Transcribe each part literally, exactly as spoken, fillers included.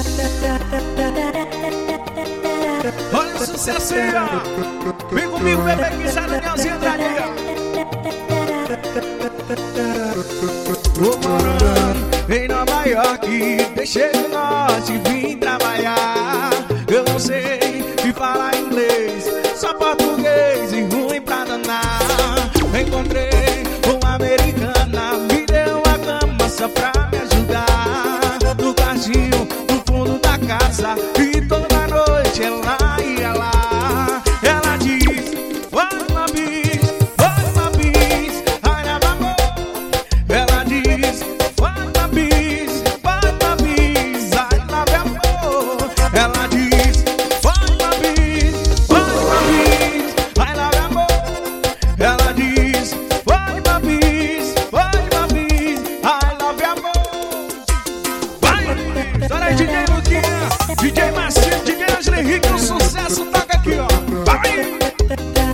Olha o sucesso aí, ó. Vem comigo, bebê, que sai do Nelzinho Andrade. Tô morando em Nova York, deixei o norte e vim trabalhar. Eu não sei de falar inglês, só português e ruim pra danar. Encontrei uma americana, me deu uma cama só pra me ajudar. No quartinho, no fundo da casa, e toda noite ela ia lá. Ela diz, vai uma bis, vai uma bis, ai leva amor. Ela diz, vai uma bis, vai uma bis, ai leva amor. Ela diz, vai uma bis, vai uma bis, ai leva amor. Ela diz, vai uma bis, vai uma bis, ai love amor. Vai, olha aí, D J Luquinha, D J Marcinho, D J Angelo Henrique, o sucesso toca aqui, ó. Vai!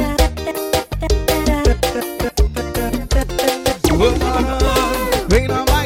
Vem Nova